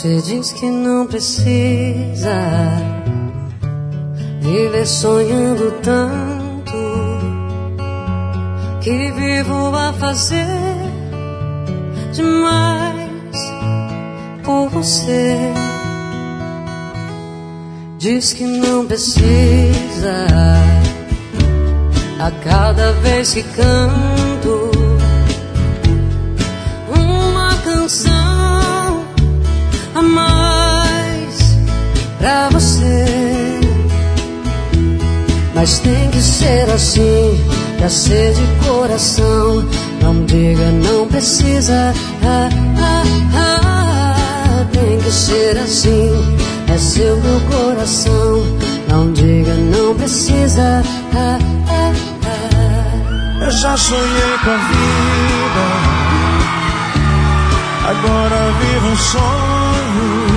Você diz que não precisa viver sonhando tanto, que vivo a fazer demais por você. Diz que não precisa a cada vez que canto uma canção a mais pra você. Mas tem que ser assim, pra ser de coração. Não diga não precisa, tem que ser assim, é seu meu coração. Não diga não precisa, Eu já sonhei com a vida, agora vivo um sonho.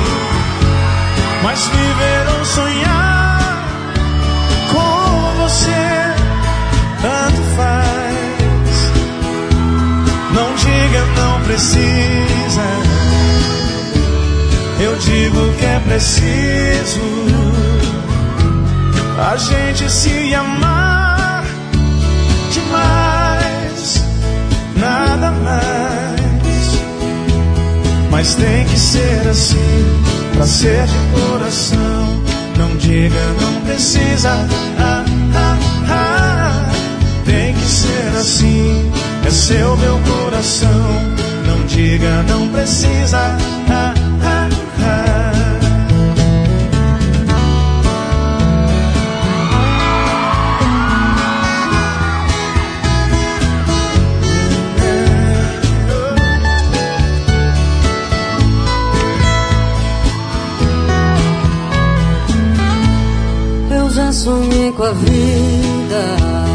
Mas viver ou sonhar com você tanto faz. Não diga não precisa, eu digo que é preciso a gente se amar demais, nada mais. Mas tem que ser assim, pra ser de coração. Não diga não precisa, tem que ser assim, é seu meu coração. Não diga não precisa, já sonhei com a vida,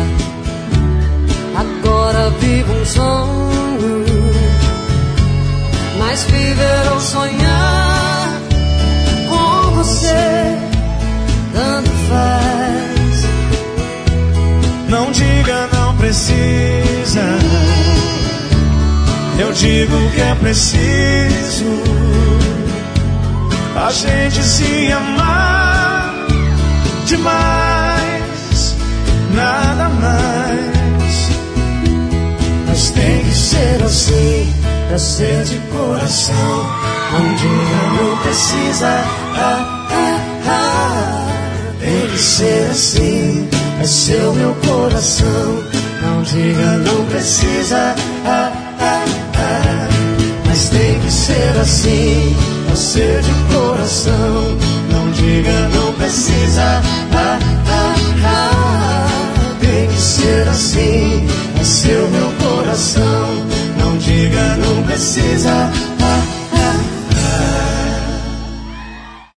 agora vivo um sonho. Mas viver ou sonhar com você tanto faz. Não diga não precisa, eu digo que é preciso a gente se amar demais, nada mais. Mas tem que ser assim, pra ser de coração. Não diga não precisa, tem que ser assim, é seu meu coração. Não diga não precisa, mas tem que ser assim, pra ser de coração. Não diga não precisa,